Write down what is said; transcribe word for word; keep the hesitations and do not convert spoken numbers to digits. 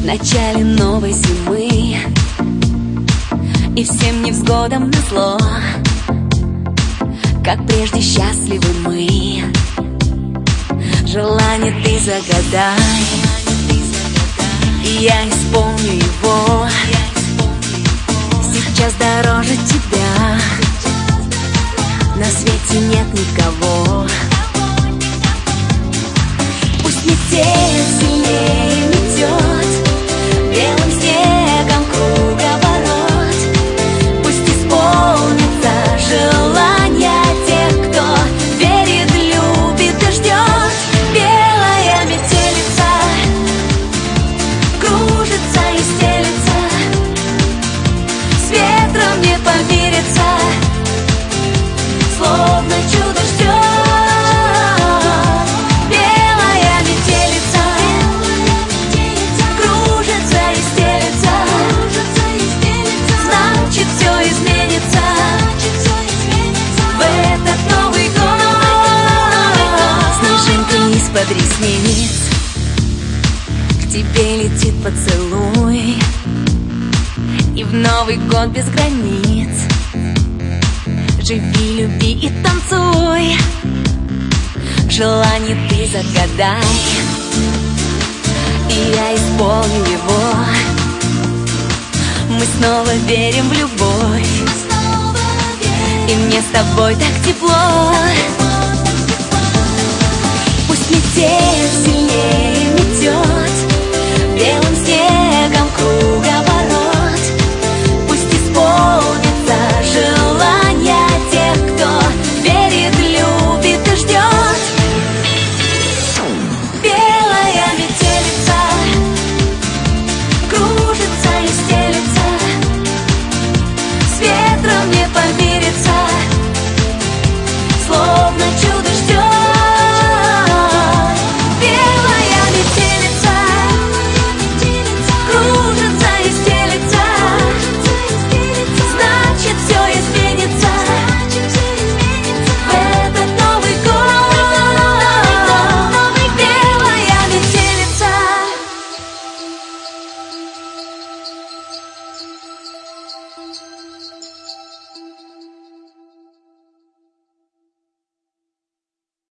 начале новой зимы, и всем невзгодам назло, как прежде счастливы мы. Желание ты загадай, и я исполню его. Сейчас дороже тебя на свете нет никого. Пусть метель сильнее метет, белым снегом круговорот. Пусть исполнится желание тех, кто верит, любит и ждет. Белая метелица кружится и стелется, с ветром не помирится, словно чудо ждет. Под ресниц к тебе летит поцелуй, и в Новый год без границ живи, люби и танцуй. Желание ты загадай, и я исполню его. Мы снова верим в любовь, и мне с тобой так тепло. Пусть метель